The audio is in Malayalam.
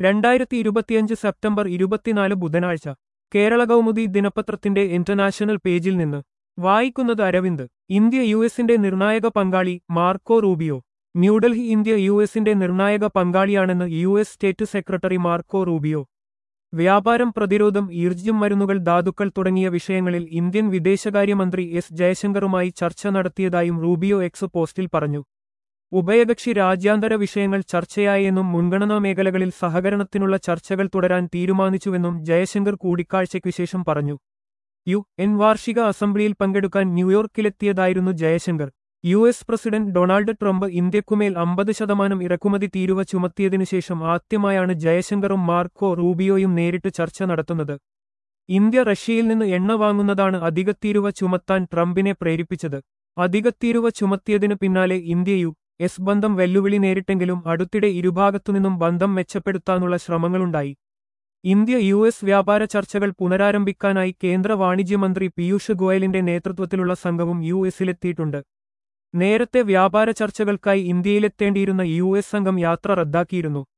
2025 സെപ്റ്റംബർ 24 ബുധനാഴ്ച കേരള കൗമുദി ദിനപത്രത്തിന്റെ ഇന്റർനാഷണൽ പേജിൽ നിന്ന് വായിക്കുന്നത് അരവിന്ദ്. ഇന്ത്യ യുഎസിന്റെ നിർണായക പങ്കാളി മാർക്കോ റൂബിയോ. ന്യൂഡൽഹി. ഇന്ത്യ യുഎസിന്റെ നിർണായക പങ്കാളിയാണെന്ന് US state secretary Marco Rubio. വ്യാപാരം, പ്രതിരോധം, ഊർജ്ജം, മരുന്നുകൾ, ധാതുക്കൾ തുടങ്ങിയ വിഷയങ്ങളിൽ ഇന്ത്യൻ വിദേശകാര്യമന്ത്രി എസ് ജയശങ്കറുമായി ചർച്ച നടത്തിയതായും റൂബിയോ എക്സ് പോസ്റ്റിൽ പറഞ്ഞു. ഉഭയകക്ഷി രാജ്യാന്തര വിഷയങ്ങൾ ചർച്ചയായെന്നും മുൻഗണനാ മേഖലകളിൽ സഹകരണത്തിനുള്ള ചർച്ചകൾ തുടരാൻ തീരുമാനിച്ചുവെന്നും ജയശങ്കർ കൂടിക്കാഴ്ചയ്ക്കുശേഷം പറഞ്ഞു. UN വാർഷിക അസംബ്ലിയിൽ പങ്കെടുക്കാൻ ന്യൂയോർക്കിലെത്തിയതായിരുന്നു Jaishankar. US president Donald Trump ഇന്ത്യക്കുമേൽ 50% ഇറക്കുമതി തീരുവ ചുമത്തിയതിനുശേഷം ആദ്യമായാണ് ജയശങ്കറും മാർക്കോ റൂബിയോയും നേരിട്ട് ചർച്ച നടത്തുന്നത്. ഇന്ത്യ റഷ്യയിൽ നിന്ന് എണ്ണ വാങ്ങുന്നതാണ് അധികത്തീരുവ ചുമത്താൻ ട്രംപിനെ പ്രേരിപ്പിച്ചത്. അധികത്തീരുവ ചുമത്തിയതിനു പിന്നാലെ ഇന്ത്യ US ബന്ധം വെല്ലുവിളി നേരിട്ടെങ്കിലും അടുത്തിടെ ഇരുഭാഗത്തുനിന്നും ബന്ധം മെച്ചപ്പെടുത്താനുള്ള ശ്രമങ്ങളുണ്ടായി. ഇന്ത്യ US വ്യാപാര ചർച്ചകൾ പുനരാരംഭിക്കാനായി കേന്ദ്ര വാണിജ്യമന്ത്രി പീയൂഷ് ഗോയലിന്റെ നേതൃത്വത്തിലുള്ള സംഘവും യുഎസിലെത്തിയിട്ടുണ്ട്. നേരത്തെ വ്യാപാര ചർച്ചകൾക്കായി ഇന്ത്യയിലെത്തേണ്ടിയിരുന്ന US സംഘം യാത്ര റദ്ദാക്കിയിരുന്നു.